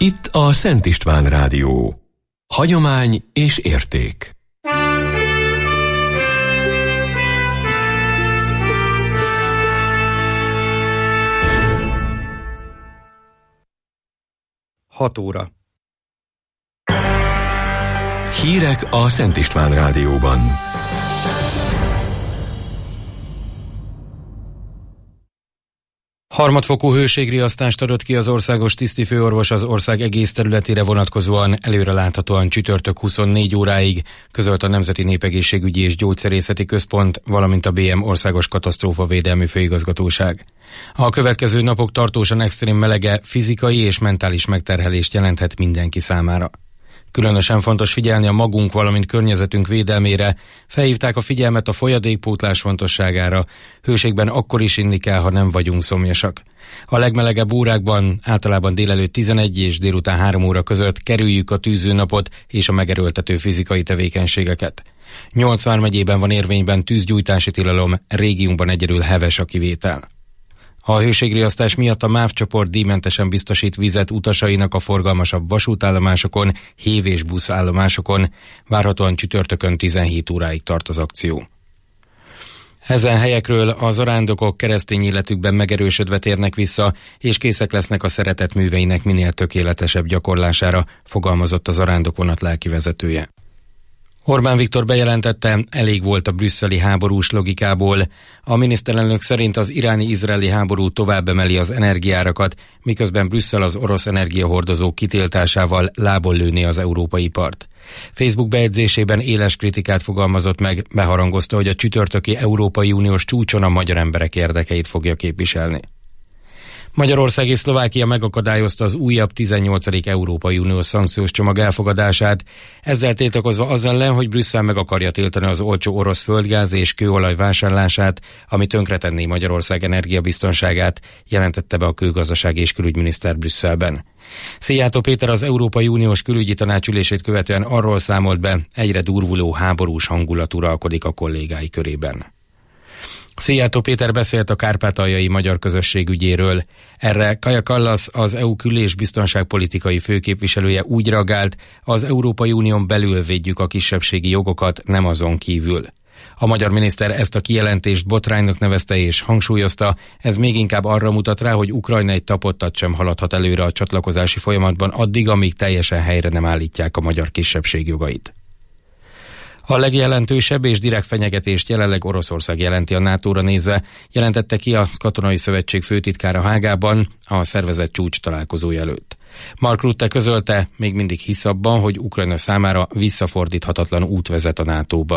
Itt a Szent István Rádió. Hagyomány és érték. Hat óra. Hírek a Szent István Rádióban. Harmadfokú hőségriasztást adott ki az országos tisztifőorvos az ország egész területére vonatkozóan, előreláthatóan csütörtök 24 óráig, közölt a Nemzeti Népegészségügyi és Gyógyszerészeti Központ, valamint a BM Országos Katasztrófavédelmi Főigazgatóság. A következő napok tartósan extrém melege fizikai és mentális megterhelést jelenthet mindenki számára. Különösen fontos figyelni a magunk, valamint környezetünk védelmére, felhívták a figyelmet a folyadékpótlás fontosságára, hőségben akkor is inni kell, ha nem vagyunk szomjasak. A legmelegebb órákban, általában délelőtt 11 és délután 3 óra között kerüljük a tűzőnapot és a megerőltető fizikai tevékenységeket. 8 vármegyében van érvényben tűzgyújtási tilalom, régiunkban egyedül heves a kivétel. A hőségriasztás miatt a MÁV csoport díjmentesen biztosít vizet utasainak a forgalmasabb vasútállomásokon, hév- és buszállomásokon. Várhatóan csütörtökön 17 óráig tart az akció. Ezen helyekről a zarándokok keresztény életükben megerősödve térnek vissza, és készek lesznek a szeretet műveinek minél tökéletesebb gyakorlására, fogalmazott a zarándokvonat lelkivezetője. Orbán Viktor bejelentette, elég volt a brüsszeli háborús logikából. A miniszterelnök szerint az iráni-izraeli háború tovább emeli az energiárakat, miközben Brüsszel az orosz energiahordozók kitiltásával lából lőné az európai ipart. Facebook bejegyzésében éles kritikát fogalmazott meg, beharangozta, hogy a csütörtöki Európai Uniós csúcson a magyar emberek érdekeit fogja képviselni. Magyarország és Szlovákia megakadályozta az újabb 18. Európai Uniós szankciós csomag elfogadását, ezzel tiltakozva az ellen, hogy Brüsszel meg akarja tiltani az olcsó orosz földgáz és kőolaj vásárlását, ami tönkretenné Magyarország energiabiztonságát, jelentette be a külgazdasági és külügyminiszter Brüsszelben. Szijjártó Péter az Európai Uniós Külügyi Tanács ülését követően arról számolt be, egyre durvuló háborús hangulat uralkodik a kollégái körében. Szijjártó Péter beszélt a kárpátaljai magyar közösség ügyéről. Erre Kaja Kallas, az EU kül- és biztonságpolitikai főképviselője úgy reagált, az Európai Unión belül védjük a kisebbségi jogokat, nem azon kívül. A magyar miniszter ezt a kijelentést botránynak nevezte és hangsúlyozta, ez még inkább arra mutat rá, hogy Ukrajna egy tapottat sem haladhat előre a csatlakozási folyamatban addig, amíg teljesen helyre nem állítják a magyar kisebbség jogait. A legjelentősebb és direkt fenyegetést jelenleg Oroszország jelenti a NATO-ra nézve, jelentette ki a Katonai Szövetség főtitkára Hágában a szervezet csúcs találkozója előtt. Mark Rutte közölte, még mindig hisz abban, hogy Ukrajna számára visszafordíthatatlan út vezet a NATO-ba.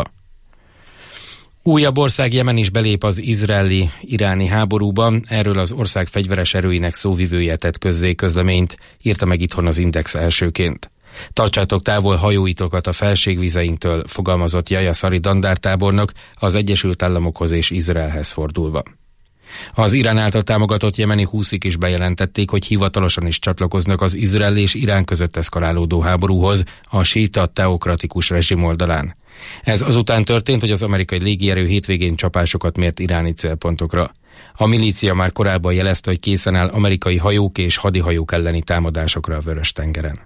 Újabb ország, Jemen is belép az izraeli-iráni háborúba, erről az ország fegyveres erőinek szóvivője tett közzé közleményt, írta meg itthon az Index elsőként. Tartsátok távol hajóitokat a felségvizeinktől, fogalmazott Jaja Szari dandártábornok az Egyesült Államokhoz és Izraelhez fordulva. Az Irán által támogatott jemeni húszik is bejelentették, hogy hivatalosan is csatlakoznak az Izrael és Irán között eszkalálódó háborúhoz a síita teokratikus rezsim oldalán. Ez azután történt, hogy az amerikai légierő hétvégén csapásokat mért iráni célpontokra. A milícia már korábban jelezte, hogy készen áll amerikai hajók és hadihajók elleni támadásokra a Vörös-tengeren.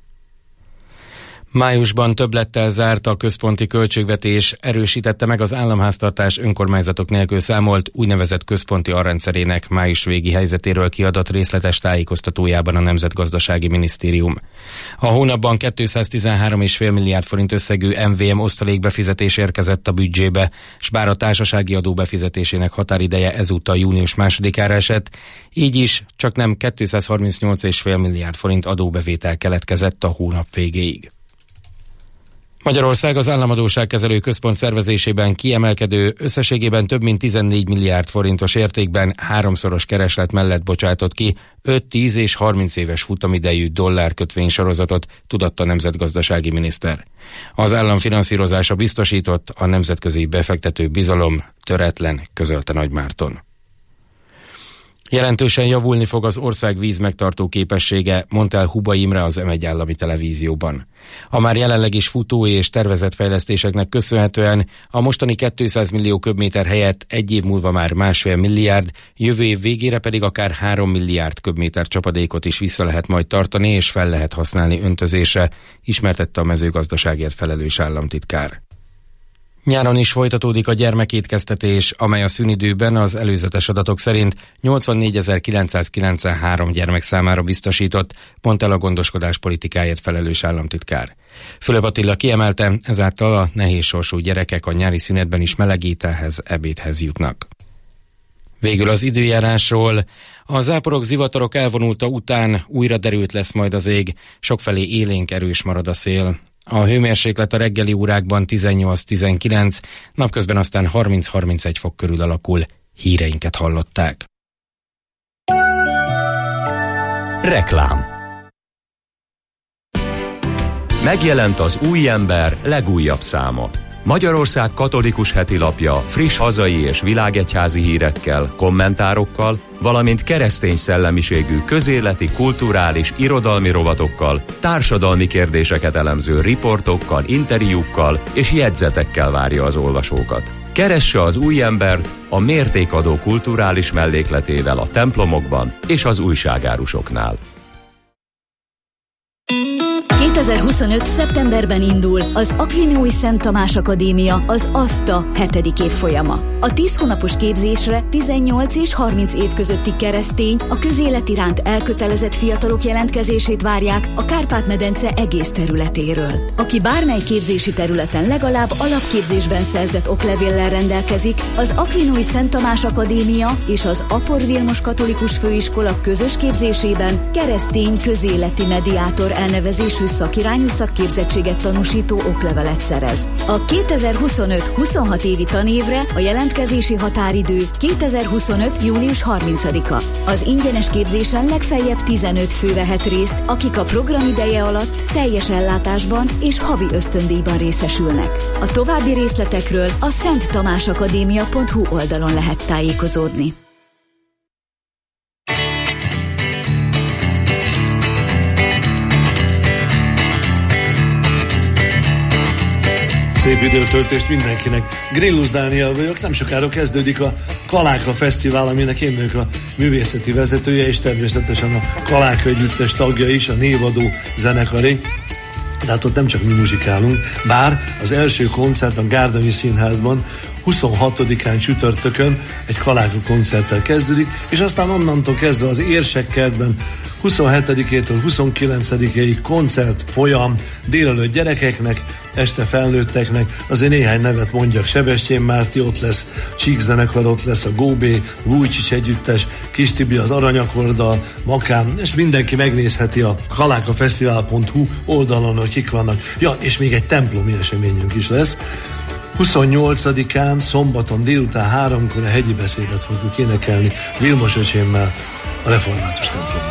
Májusban többlettel zárt a központi költségvetés, erősítette meg az államháztartás önkormányzatok nélkül számolt úgynevezett központi alrendszerének május végi helyzetéről kiadott részletes tájékoztatójában a Nemzetgazdasági Minisztérium. A hónapban 213,5 milliárd forint összegű MVM osztalékbefizetés érkezett a büdzsébe, s bár a társasági adó befizetésének határideje ezúttal június 2-ára esett, így is csak nem 238,5 milliárd forint adóbevétel keletkezett a hónap végéig. Magyarország az Államadósságkezelő Központ szervezésében kiemelkedő, összességében több mint 14 milliárd forintos értékben háromszoros kereslet mellett bocsátott ki 5, 10 és 30 éves futamidejű dollárkötvénysorozatot, tudatta a nemzetgazdasági miniszter. Az állam finanszírozása biztosított, a nemzetközi befektető bizalom töretlen, közölte Nagy Márton. Jelentősen javulni fog az ország vízmegtartó képessége, mondta el Huba Imre az M1 állami televízióban. A már jelenleg is futó és tervezett fejlesztéseknek köszönhetően a mostani 200 millió köbméter helyett egy év múlva már 1,5 milliárd, jövő év végére pedig akár 3 milliárd köbméter csapadékot is vissza lehet majd tartani és fel lehet használni öntözésre, ismertette a mezőgazdaságért felelős államtitkár. Nyáron is folytatódik a gyermekétkeztetés, amely a szünidőben az előzetes adatok szerint 84.993 gyermek számára biztosított, mondta el a gondoskodás politikáért felelős államtitkár. Fülöp Attila kiemelte, ezáltal a nehéz sorsú gyerekek a nyári szünetben is meleg ételhez, ebédhez jutnak. Végül az időjárásról. A záporok, zivatarok elvonulta után újra derült lesz majd az ég, sokfelé élénk erős marad a szél. A hőmérséklet a reggeli órákban 18-19, napközben aztán 30-31 fok körül alakul. Híreinket hallották. Reklám. Megjelent az Új Ember legújabb száma. Magyarország katolikus hetilapja friss hazai és világegyházi hírekkel, kommentárokkal, valamint keresztény szellemiségű közéleti, kulturális, irodalmi rovatokkal, társadalmi kérdéseket elemző riportokkal, interjúkkal és jegyzetekkel várja az olvasókat. Keresse az Új Embert a mértékadó kulturális mellékletével a templomokban és az újságárusoknál. 2025. szeptemberben indul az Aquinói Szent Tamás Akadémia, az ASTA 7. évfolyama. A 10 hónapos képzésre 18 és 30 év közötti keresztény, a közélet iránt elkötelezett fiatalok jelentkezését várják a Kárpát-medence egész területéről. Aki bármely képzési területen legalább alapképzésben szerzett oklevéllel rendelkezik, az Aquinói Szent Tamás Akadémia és az Apor Vilmos Katolikus Főiskola közös képzésében keresztény közéleti mediátor elnevezésű szakirányú szakképzettséget tanúsító oklevelet szerez. A 2025-26 évi tanévre a jelentkezési határidő 2025. június 30-a. Az ingyenes képzésen legfeljebb 15 fő vehet részt, akik a programideje alatt teljes ellátásban és havi ösztöndíjban részesülnek. A további részletekről a szenttamásakadémia.hu oldalon lehet tájékozódni. Szép időtöltést mindenkinek. Grillus Dániel vagyok, nem sokára kezdődik a Kaláka Fesztivál, aminek én vagyok a művészeti vezetője, és természetesen a Kaláka együttes tagja is, a névadó zenekaré. De hát ott nem csak mi muzsikálunk, bár az első koncert a Gárdonyi Színházban 26-án csütörtökön egy Kaláka koncerttel kezdődik, és aztán onnantól kezdve az Érsekkertben 27-től 29-ig koncert folyam, délelőtt gyerekeknek, este felnőtteknek, azért néhány nevet mondjak, Sebestyén Márti ott lesz, Csík zenekar ott lesz, a Góbé, Vujcsics együttes, Kis Tibi az Aranyakorddal, Makám, és mindenki megnézheti a kalákafesztivál.hu oldalon, hogy kik vannak. Ja, és még egy templomi eseményünk is lesz. 28-án, szombaton délután 3-kor a hegyi beszédet fogjuk énekelni Vilmos öcsémmel a református templomban.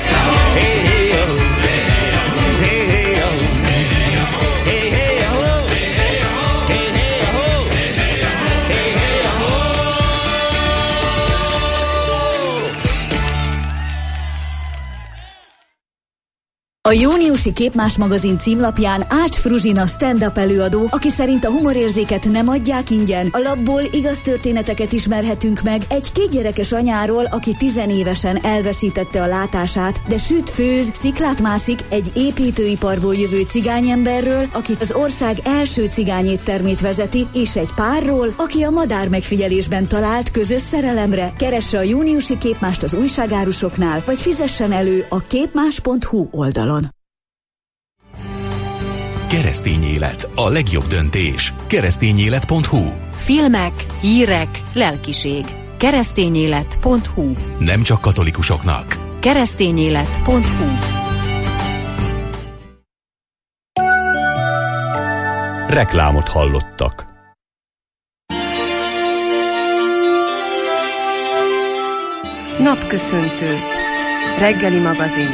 A júniusi Képmás magazin címlapján Ács Fruzsina stand-up előadó, aki szerint a humorérzéket nem adják ingyen, a labból igaz történeteket ismerhetünk meg egy 2 gyerekes anyáról, aki 10 évesen elveszítette a látását, de süt, főz, sziklát mászik, egy építőiparból jövő cigányemberről, aki az ország első cigányéttermét vezeti, és egy párról, aki a madár megfigyelésben talált közös szerelemre. Keresse a júniusi Képmást az újságárusoknál, vagy fizessen elő a képmás.hu oldalon. Keresztény élet, a legjobb döntés. Keresztényélet.hu. Filmek, hírek, lelkiség. Keresztényélet.hu. Nem csak katolikusoknak. Keresztényélet.hu. Reklámot hallottak. Napköszöntő. Reggeli magazin.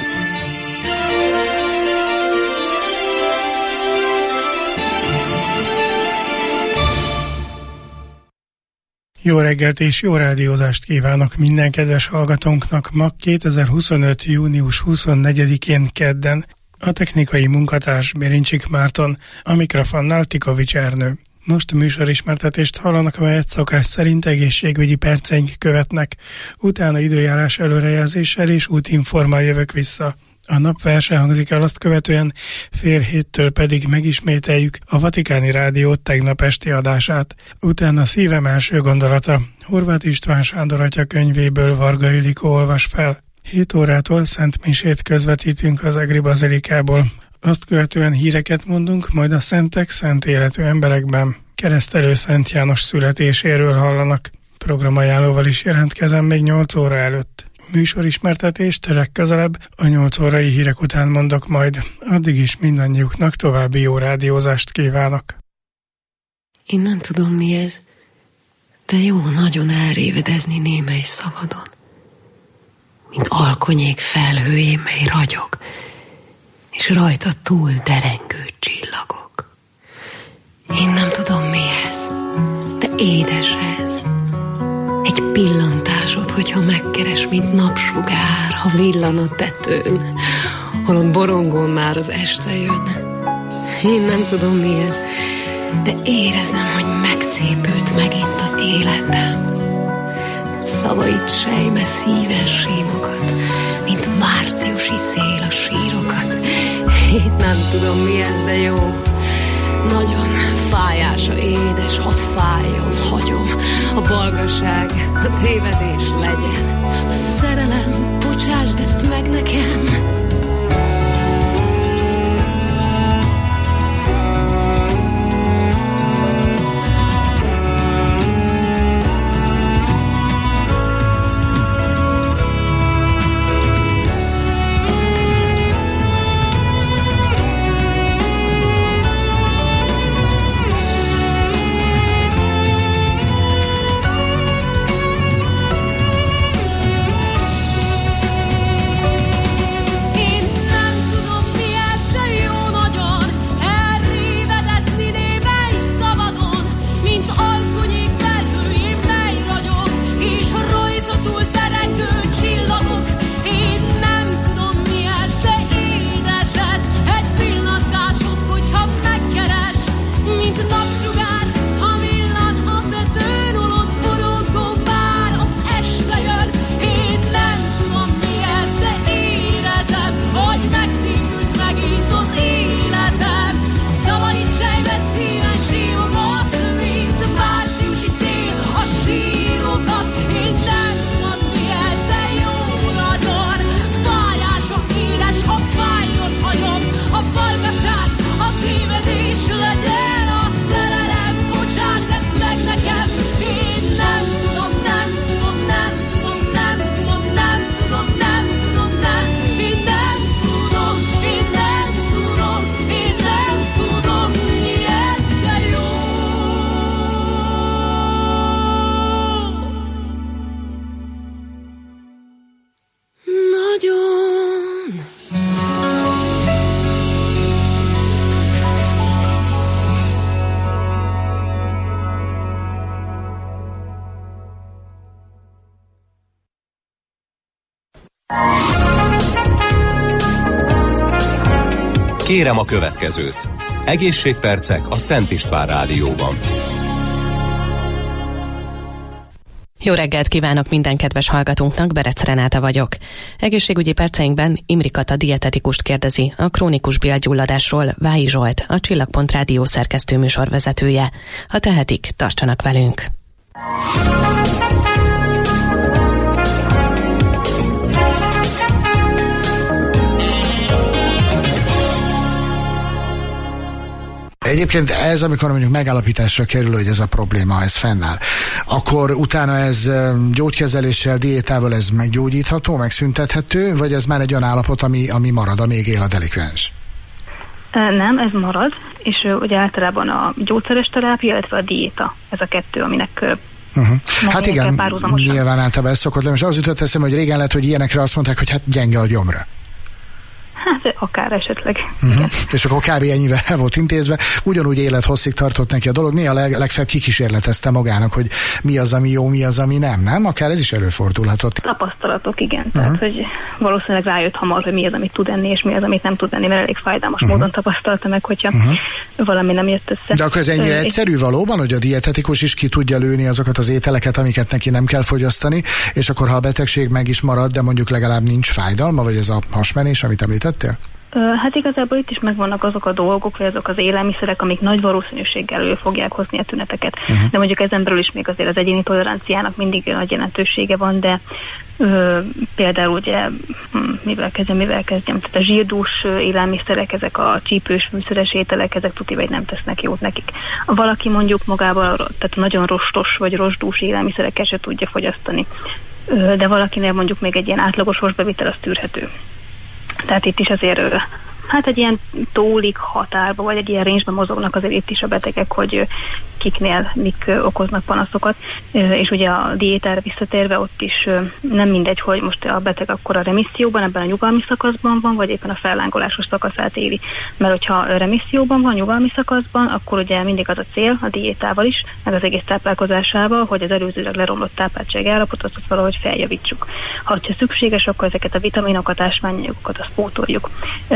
Jó reggelt és jó rádiózást kívánok minden kedves hallgatónknak ma 2025. június 24-én kedden. A technikai munkatárs Bérincsik Márton, a mikrofonnál Tikovics Ernő. Most a műsorismertetést hallanak, amelyet szokás szerint egészségügyi perceink követnek. Utána időjárás előrejelzéssel és útinformál jövök vissza. A napverse hangzik el, azt követően 6:30 pedig megismételjük a Vatikáni Rádió tegnap esti adását. Utána szívem első gondolata Horváth István Sándor atya könyvéből Varga Ildikó olvas fel. 7 órától Szent Misét közvetítünk az Egri Bazilikából. Azt követően híreket mondunk, majd a szentek szent életű emberekben Keresztelő Szent János születéséről hallanak. Programajánlóval is jelentkezem még 8 óra előtt. Műsorismertetést legközelebb a 8 órai hírek után mondok majd. Addig is mindannyiuknak további jó rádiózást kívánok. Én nem tudom mi ez, de jó nagyon elrévedezni némely szavadon. Mint alkonyék felhőjén, mely ragyog, és rajta túl derengő csillagok. Én nem tudom mi ez, de édes ez. Egy pillantásod, hogyha megkeres, mint napsugár, ha villan a tetőn, holott borongón már az este jön. Én nem tudom mi ez, de érezem, hogy megszépült megint az életem. Szavaid sejme szíven símogat, mint márciusi szél a sírokat. Én nem tudom mi ez, de jó. Nagyon fájása édes, hadd fájjon, hagyom. A balgaság, a tévedés legyen. A szerelem, bocsásd ezt meg nekem. Kérem a következőt. Egészségpercek a Szent István Rádióban. Jó reggelt kívánok minden kedves hallgatónknak, Berec Renáta vagyok. Egészségügyi perceinkben Imri Kata dietetikust kérdezi a krónikus bélgyulladásról Vályi Zsolt, a Csillagpont Rádió szerkesztő műsorvezetője. Ha tehetik, tartsanak velünk! Egyébként ez, amikor mondjuk megállapításra kerül, hogy ez a probléma, ez fennáll, akkor utána ez gyógykezeléssel, diétával ez meggyógyítható, megszüntethető, vagy ez már egy olyan állapot, ami marad, amíg él a delikvens? Nem, ez marad, és ugye általában a gyógyszeres terápia, illetve a diéta, ez a kettő, aminek hát igen, nyilván általában ez szokott lenni, és az jutott eszembe, hogy régen lett, hogy ilyenekre azt mondták, hogy hát gyenge a gyomra. Hát akár esetleg. És akkor kb. Ennyivel el volt intézve. Ugyanúgy élethosszig tartott neki a dolog. Néha legfeljebb kikísérletezte magának, hogy mi az, ami jó, mi az, ami nem? Akár ez is előfordulhatott. Tapasztalatok, igen. Tehát, hogy valószínűleg rájött hamar, hogy mi az, amit tud enni, és mi az, amit nem tud enni, mert elég fájdalmas módon tapasztalta meg, hogyha valami nem jött össze. De akkor ez ennyire egyszerű valóban, hogy a dietetikus is ki tudja lőni azokat az ételeket, amiket neki nem kell fogyasztani, és akkor ha a betegség meg is marad, de mondjuk legalább nincs fájdalma, vagy ez a hasmenés, amit említettél? Hát igazából itt is megvannak azok a dolgok, vagy azok az élelmiszerek, amik nagy valószínűséggel elő fogják hozni a tüneteket. De mondjuk ezen belül is még azért az egyéni toleranciának mindig nagy jelentősége van, de például ugye, mivel kezdjem, tehát a zsírdús élelmiszerek, ezek a csípős fűszeres ételek, ezek tuti vagy nem tesznek jót nekik. Valaki mondjuk magával, tehát nagyon rostos vagy rostdús élelmiszereket se tudja fogyasztani, de valakinél mondjuk még egy ilyen átlagos rostbevitel az tűrhető. Tehát itt is azért hát egy ilyen tólik határba, vagy egy ilyen range-ben mozognak azért itt is a betegek, hogy kiknél mik okoznak panaszokat, és ugye a diétára visszatérve ott is nem mindegy, hogy most a beteg akkor a remisszióban, ebben a nyugalmi szakaszban van, vagy éppen a fellángolásos szakaszát éli. Mert hogyha remisszióban van, nyugalmi szakaszban, akkor ugye mindig az a cél a diétával is, meg az egész táplálkozásával, hogy az előzőleg leromlott tápláltsági állapotot valahogy feljavítsuk. Ha szükséges, akkor ezeket a vitaminokat, ásványanyagokat azt pótoljuk.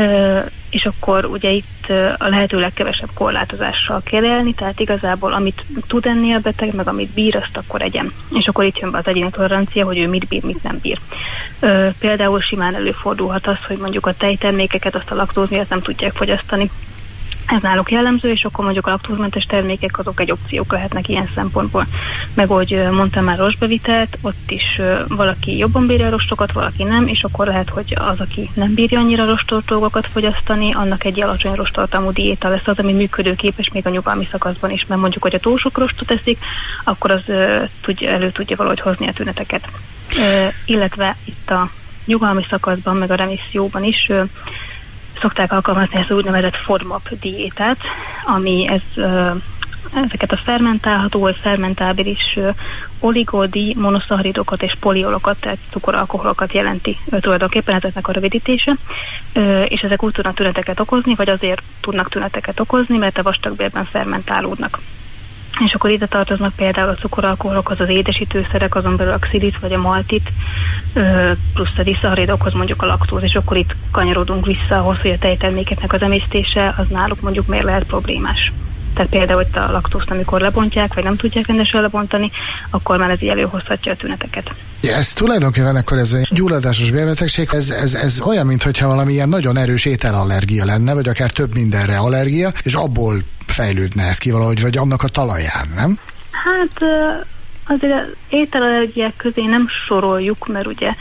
És akkor ugye itt a lehető legkevesebb korlátozással kell élni, tehát igazából amit tud enni a beteg, meg amit bír, azt akkor egyen. És akkor itt jön be az egyéni tolerancia, hogy ő mit bír, mit nem bír. Például simán előfordulhat az, hogy mondjuk a tejtermékeket, azt a laktóz miatt nem tudják fogyasztani. Ez náluk jellemző, és akkor mondjuk a laktózmentes termékek azok egy opciók lehetnek ilyen szempontból. Meg ahogy mondtam már rostbevitelt, ott is valaki jobban bírja a rostokat, valaki nem, és akkor lehet, hogy az, aki nem bírja annyira rostos dolgokat fogyasztani, annak egy alacsony rosttartalmú diéta lesz az, ami működőképes még a nyugalmi szakaszban is, mert mondjuk, hogy a túl sok rostot eszik, akkor az elő tudja valahogy hozni a tüneteket. Illetve itt a nyugalmi szakaszban, meg a remisszióban is szokták alkalmazni ezt az úgynevezett FODMAP diétát, ami ezeket a fermentálható vagy fermentábilis oligodi, monoszaharidokat és poliolokat, tehát cukoralkoholokat jelenti tulajdonképpen ezeknek a rövidítése, és ezek úgy tudnak tüneteket okozni, vagy azért tudnak tüneteket okozni, mert a vastagbélben fermentálódnak. És akkor ide tartoznak például a cukoralkoholokhoz az édesítőszerek, azon belül a xilit vagy a maltit, plusz a diszaharidokhoz mondjuk a laktóz, és akkor itt kanyarodunk vissza ahhoz, hogy a tejtermékeknek az emésztése az náluk mondjuk miért lehet problémás. Tehát például itt a laktózt, amikor lebontják, vagy nem tudják rendesen lebontani, akkor már ez így előhozhatja a tüneteket. Ja, ez tulajdonképpen akkor ez a gyulladásos bélbetegség, ez olyan, mintha valami ilyen nagyon erős ételallergia lenne, vagy akár több mindenre allergia, és abból fejlődne ez ki valahogy, vagy annak a talaján, nem? Hát azért az ételallergiák közé nem soroljuk, mert ugye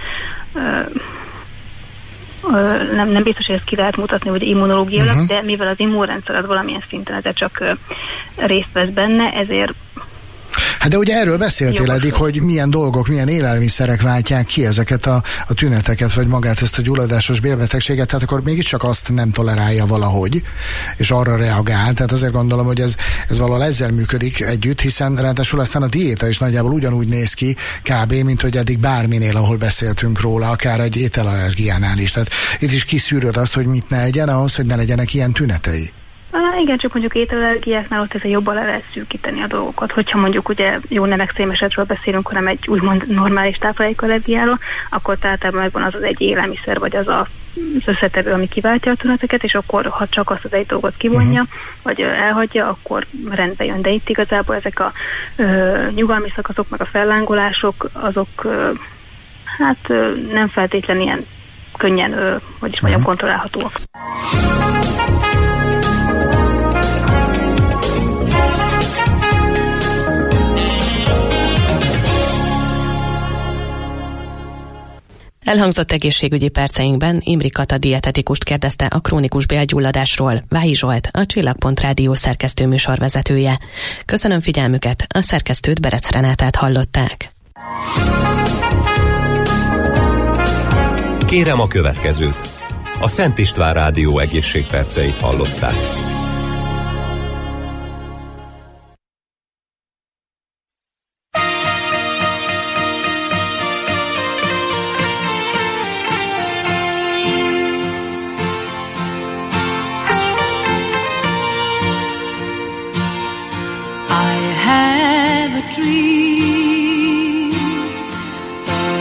nem biztos, hogy ezt ki lehet mutatni, hogy immunológiailag, de mivel az immunrendszer az valamilyen szinten ezzel csak részt vesz benne, ezért Hát de ugye erről beszéltél eddig, hogy milyen dolgok, milyen élelmiszerek váltják ki ezeket a tüneteket, vagy magát ezt a gyulladásos bélbetegséget, tehát akkor mégiscsak azt nem tolerálja valahogy, és arra reagál, tehát azért gondolom, hogy ez valahol ezzel működik együtt, hiszen ráadásul aztán a diéta is nagyjából ugyanúgy néz ki kb., mint hogy eddig bárminél, ahol beszéltünk róla, akár egy ételallergiánál is. Tehát itt is kiszűröd azt, hogy mit ne egyen ahhoz, hogy ne legyenek ilyen tünetei. Igen, csak mondjuk ételallergiáknál ott ezzel jobban le lehet szűkíteni a dolgokat. Hogyha mondjuk ugye jó nem extrém esetről beszélünk, hanem egy úgymond normális táplálékallergiáról, akkor általában megvan az egy élelmiszer, vagy az összetevő, ami kiváltja a tüneteket, és akkor ha csak azt az egy dolgot kivonja, vagy elhagyja, akkor rendbe jön. De itt igazából ezek a nyugalmi szakaszok, meg a fellángolások, azok hát nem feltétlenül ilyen könnyen, vagyis mondjam, kontrollálhatóak. Elhangzott egészségügyi perceinkben Imri Kata dietetikust kérdezte a krónikus bélgyulladásról. Vályi Zsolt, a Csillagpont Rádió szerkesztő műsorvezetője. Köszönöm figyelmüket, a szerkesztőt, Berec Renátát hallották. Kérem a következőt. A Szent István Rádió egészségperceit hallották.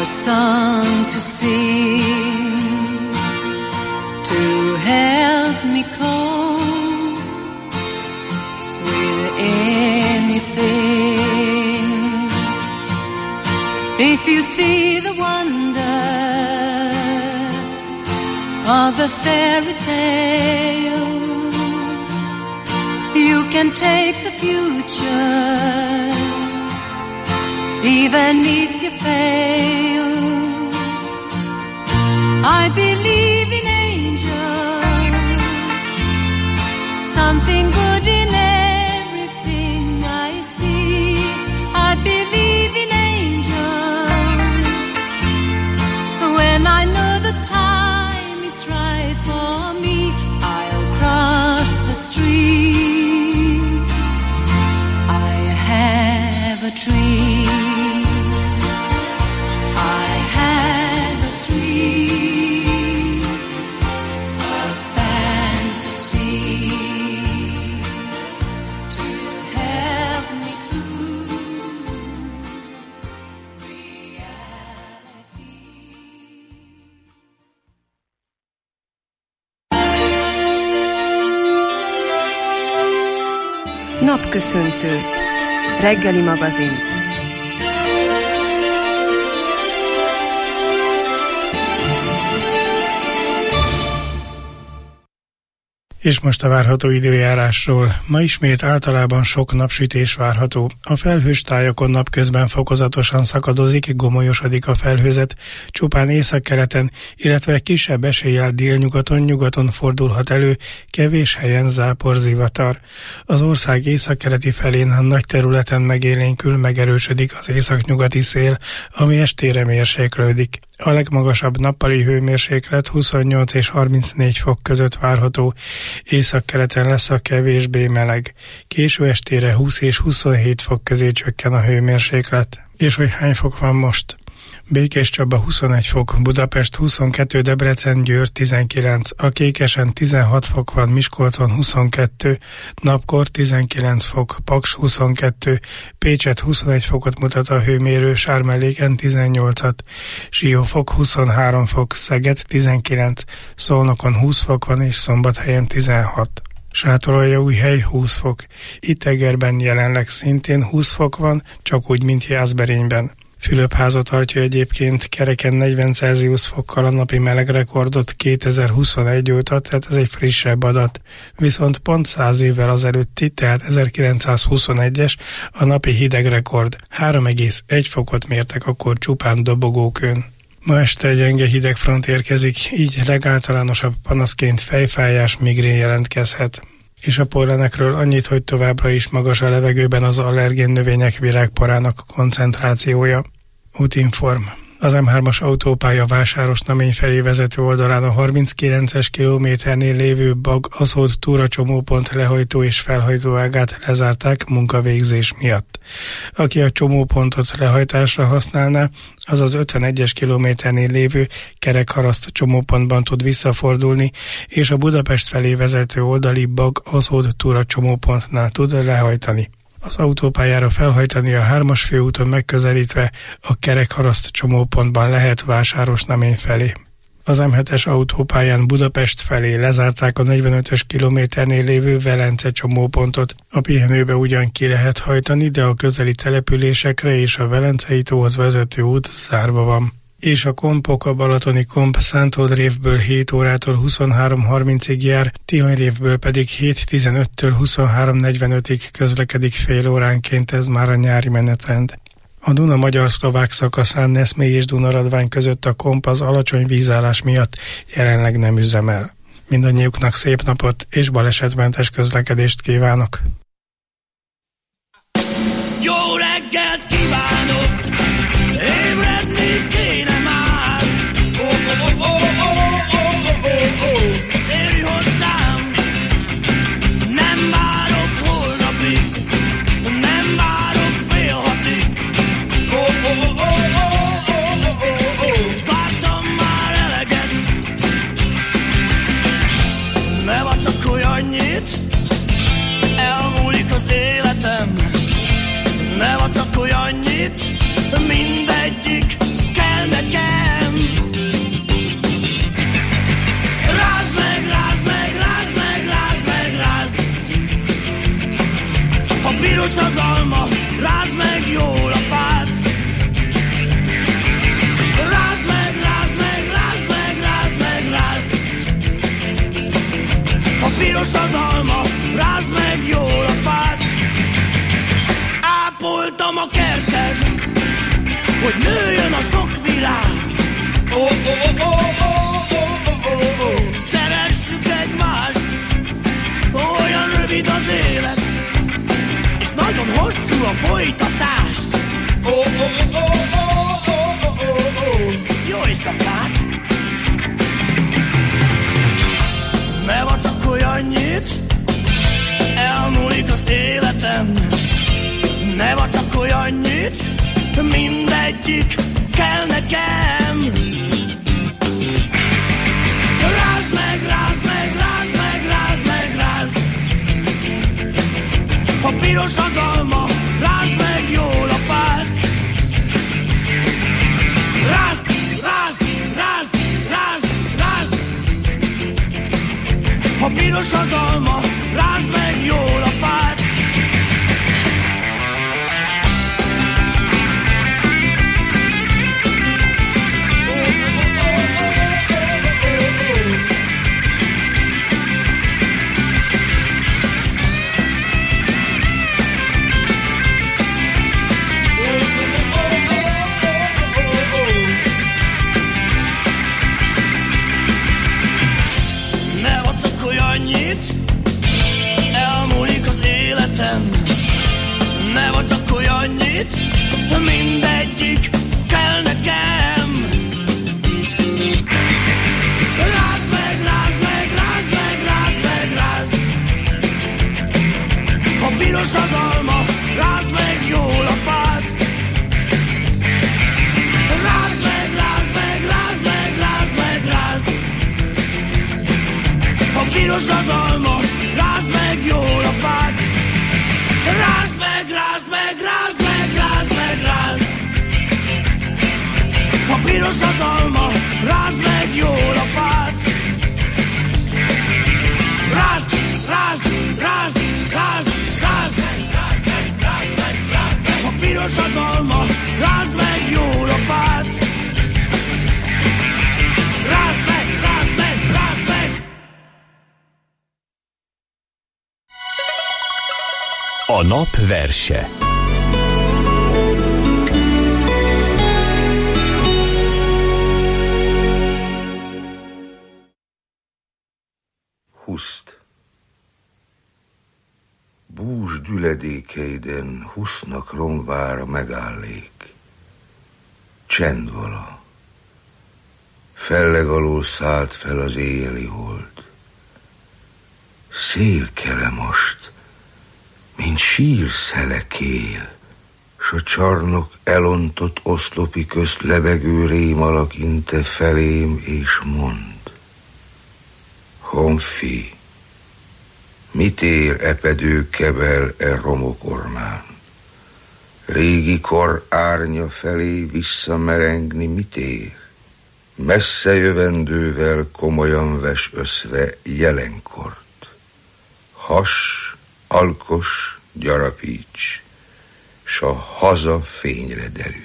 song to sing, to help me cope with anything. If you see the wonder of a fairy tale, you can take the future, even if you fail. I believe in angels, something good in everything I see. I believe in angels, when I know the time is right for me, I'll cross the street. I have a dream. Napköszöntő. Reggeli magazin. És most a várható időjárásról. Ma ismét általában sok napsütés várható. A felhős tájakon napközben fokozatosan szakadozik, gomolyosodik a felhőzet, csupán északkeleten, illetve kisebb eséllyel délnyugaton, nyugaton fordulhat elő, kevés helyen záporzivatar. Az ország északkeleti felén nagy területen megélénkül, megerősödik az északnyugati szél, ami estére mérséklődik. A legmagasabb nappali hőmérséklet 28 és 34 fok között várható, északkeleten lesz a kevésbé meleg. Késő estére 20 és 27 fok közé csökken a hőmérséklet. És hogy hány fok van most? Békéscsaba 21 fok, Budapest 22, Debrecen, Győr 19, a Kékesen 16 fok van, Miskolcon 22, napkor 19 fok, Paks 22, Pécset 21 fokot mutat a hőmérő, Sármelléken 18-at, Siófok 23 fok, Szeged 19, Szolnokon 20 fok van és Szombathelyen 16. Sátoraljaújhely 20 fok, Itegerben jelenleg szintén 20 fok van, csak úgy, mint Jászberényben. Fülöpháza tartja egyébként kereken 40 Celsius fokkal a napi melegrekordot 2021 óta, tehát ez egy frissebb adat. Viszont pont 100 évvel azelőtti, tehát 1921-es a napi hidegrekord. 3,1 fokot mértek akkor csupán Dobogókőn. Ma este gyenge hidegfront érkezik, így legáltalánosabb panaszként fejfájás, migrén jelentkezhet. És a pollenekről annyit, hogy továbbra is magas a levegőben az allergén növények virágporának koncentrációja. Útinform. Az M3-as autópálya Vásárosnamény felé vezető oldalán a 39-es kilométernél lévő Bag-Aszód túracsomópont lehajtó és felhajtó ágát lezárták munkavégzés miatt. Aki a csomópontot lehajtásra használná, az az 51-es kilométernél lévő Kerekharaszt csomópontban tud visszafordulni, és a Budapest felé vezető oldali Bag-Aszód túracsomópontnál tud lehajtani. Az autópályára felhajtani a 3-as főúton megközelítve a Kerekharaszt csomópontban lehet Vásárosnamény felé. Az M7-es autópályán Budapest felé lezárták a 45-ös kilométernél lévő Velence csomópontot. A pihenőbe ugyan ki lehet hajtani, de a közeli településekre és a Velencei tóhoz vezető út zárva van. És a kompok, a balatoni komp Szántódrévből 7 órától 23:30-ig jár, Tihanyrévből pedig 7:15-től 23:45-ig közlekedik fél óránként, ez már a nyári menetrend. A Duna magyar-szlovák szakaszán Neszmély és Dunaradvány között a komp az alacsony vízállás miatt jelenleg nem üzemel. Mindannyiuknak szép napot és balesetmentes közlekedést kívánok! Jó reggelt kívánok! Ébredni kéne már! Érj hozzám! Nem várok holnapig, nem várok fél hatig. Vártam már eleget. Ne vacakolj annyit, elmúlik az életem. Ne vacakolj annyit, a folytatás. Ó, ó, ó, ó, ó, ó, ó, ó. Jó éjszakát! Ne vacakolj annyit, elmúlik az életem. Ne vacakolj annyit, mindegyik kell nekem. Rázd meg, rázd meg, rázd meg, rázd meg, rázd. Ha piros az alma, rázd meg jól a fát. Rázd, rázd, rázd, rázd, rázd. Ha piros az alma, rázd meg jól a fát. Elmúlik az életem. Ne vacakolj annyit, mindegyik kell nekem. Rázd meg, rázd meg, rázd meg, rázd meg, rázd. Ha piros az alma, rázd meg jól a fát. Rázd meg, rázd meg, rázd meg, rázd meg, rázd. Ha piros az alma, rázd meg jól a fát. Rázd meg, rázd meg, rázd meg, rázd meg, rázd. Ha piros az alma, rázd meg jól a fát. Rázd, rázd, rázd, rázd, rázd meg, rázd meg, rázd meg, rázd meg. Ha piros az alma, rázd meg jól a fát. Rázd meg, rázd meg, rázd meg. A nap verse. Huszt. Búzsd üledékeiden, husznak romvára megállék. Csend vala. Felleg alól szállt fel az éjjeli hold. Szél kele most, mint sírszelekél, s a csarnok elontott oszlopi közt lebegő rém alak inte felém, és mond. Honfi, mit ér epedő kebel e romokormán? Régi kor árnya felé visszamerengni mit ér? Messze jövendővel komolyan ves összve jelenkort. Has, alkos, gyarapíts, s a haza fényre derül.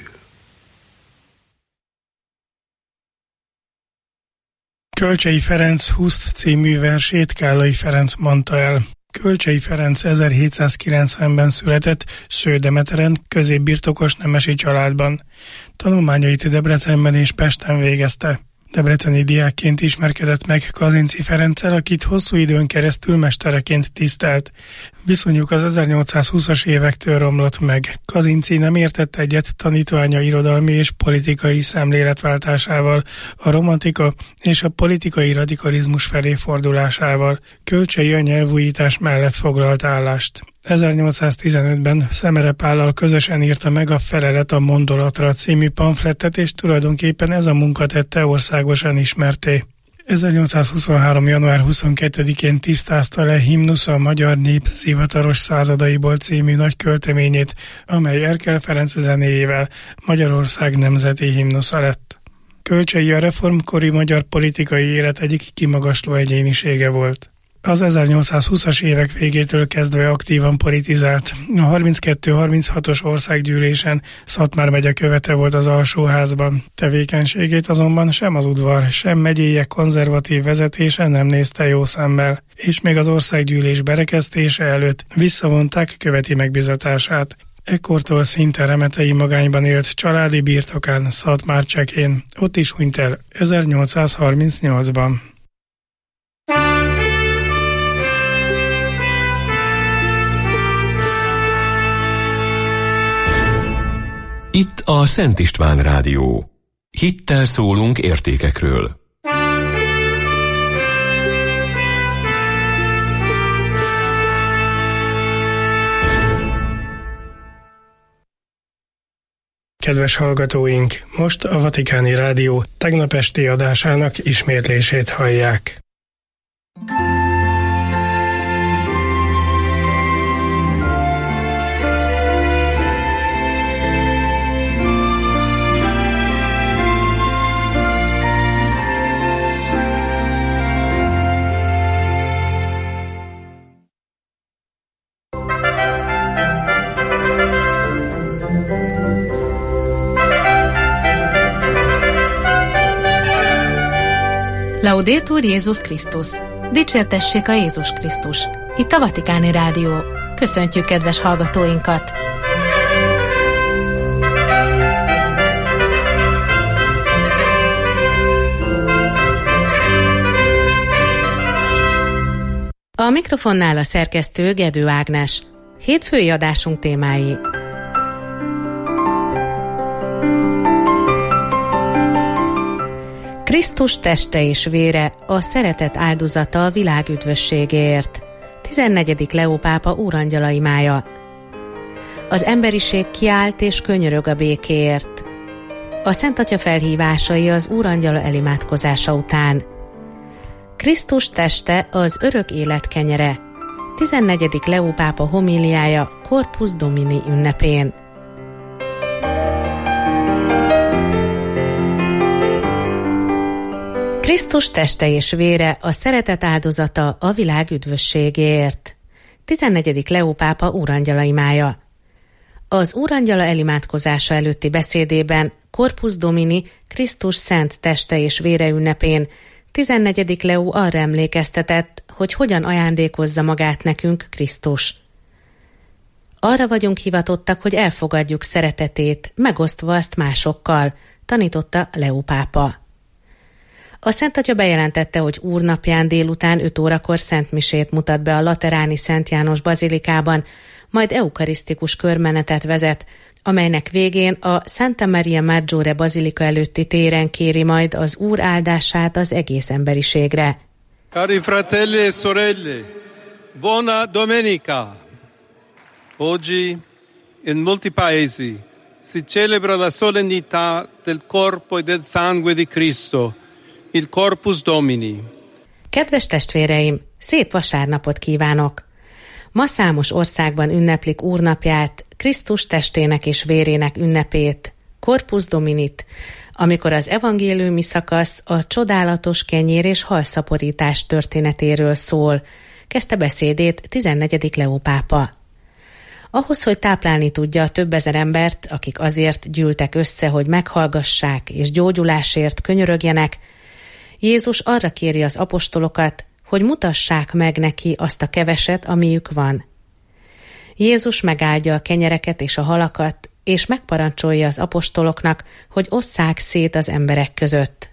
Kölcsey Ferenc Huszt című versét Kállai Ferenc mondta el. Kölcsey Ferenc 1790-ben született Sződemeteren, középbirtokos nemesi családban. Tanulmányait Debrecenben és Pesten végezte. Debreceni diákként ismerkedett meg Kazinczy Ferenccel, akit hosszú időn keresztül mestereként tisztelt. Viszonyuk az 1820-as évektől romlott meg. Kazinczy nem értett egyet tanítványa irodalmi és politikai szemléletváltásával, a romantika és a politikai radikalizmus felé fordulásával. Kölcsey a nyelvújítás mellett foglalt állást. 1815-ben Szemere Pállal közösen írta meg a Felelet a Mondolatra című pamflettet, és tulajdonképpen ez a munka tette országosan ismerté. 1823. január 22-én tisztázta le Himnusza a magyar nép zivataros századaiból című nagy költeményét, amely Erkel Ferenc zenéjével Magyarország nemzeti himnusza lett. Kölcsey a reformkori magyar politikai élet egyik kimagasló egyénisége volt. Az 1820-as évek végétől kezdve aktívan politizált. A 32-36-os országgyűlésen Szatmár megye követe volt az alsóházban. Tevékenységét azonban sem az udvar, sem megyéje konzervatív vezetése nem nézte jó szemmel, és még az országgyűlés berekeztése előtt visszavonták követi megbizatását. Ekkortól szinte remetei magányban élt családi birtokán, Szatmárcsekén. Ott is hunyt el 1838-ban. Itt a Szent István Rádió. Hittel szólunk értékekről. Kedves hallgatóink, most a Vatikáni Rádió tegnap esti adásának ismétlését hallják. Laudetur Jézus Krisztus! Dicsértessék a Jézus Krisztus! Itt a Vatikáni Rádió. Köszöntjük kedves hallgatóinkat! A mikrofonnál a szerkesztő Gedő Ágnes. Hétfői adásunk témái. Krisztus teste és vére, a szeretet áldozata a világ üdvösségéért. 14. Leó pápa úrangyala imája. Az emberiség kiállt és könyörög a békéért. A Szent Atya felhívásai az úrangyala elimádkozása után. Krisztus teste az örök élet kenyere. 14. Leó pápa homíliája Corpus Domini ünnepén. Krisztus teste és vére, a szeretet áldozata a világ üdvösségéért. 14. Leó pápa úrangyala imája. Az úrangyala elimádkozása előtti beszédében Corpus Domini Krisztus szent teste és vére ünnepén 14. Leó arra emlékeztetett, hogy hogyan ajándékozza magát nekünk Krisztus. Arra vagyunk hivatottak, hogy elfogadjuk szeretetét, megosztva azt másokkal, tanította Leó pápa. A Szent Atya bejelentette, hogy úrnapján délután 5 órakor szentmisét mutat be a lateráni Szent János bazilikában, majd eukarisztikus körmenetet vezet, amelynek végén a Santa Maria Maggiore bazilika előtti téren kéri majd az Úr áldását az egész emberiségre. Cari fratelli e sorelle, buona domenica! Oggi in molti paesi si celebra la solennità del corpo e del sangue di Cristo, il Corpus Domini. Kedves testvéreim, szép vasárnapot kívánok! Ma számos országban ünneplik úrnapját, Krisztus testének és vérének ünnepét, Corpus Dominit, amikor az evangéliumi szakasz a csodálatos kenyér és halszaporítás történetéről szól, kezdte beszédét 14. Leó pápa. Ahhoz, hogy táplálni tudja a több ezer embert, akik azért gyűltek össze, hogy meghallgassák és gyógyulásért könyörögjenek, Jézus arra kéri az apostolokat, hogy mutassák meg neki azt a keveset, amiük van. Jézus megáldja a kenyereket és a halakat, és megparancsolja az apostoloknak, hogy osszák szét az emberek között.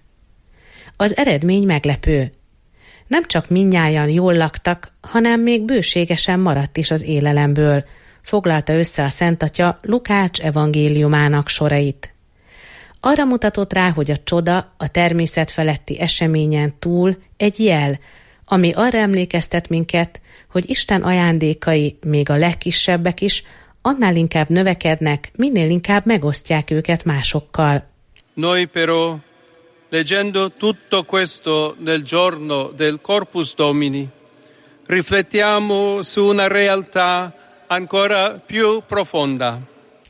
Az eredmény meglepő. Nem csak mindnyájan jól laktak, hanem még bőségesen maradt is az élelemből, foglalta össze a Szent Atya Lukács evangéliumának sorait. Arra mutatott rá, hogy a csoda a természet feletti eseményen túl egy jel, ami arra emlékeztet minket, hogy Isten ajándékai, még a legkisebbek is, annál inkább növekednek, minél inkább megosztják őket másokkal. Noi però, leggendo tutto questo nel giorno del Corpus Domini, riflettiamo su una realtà ancora più profonda.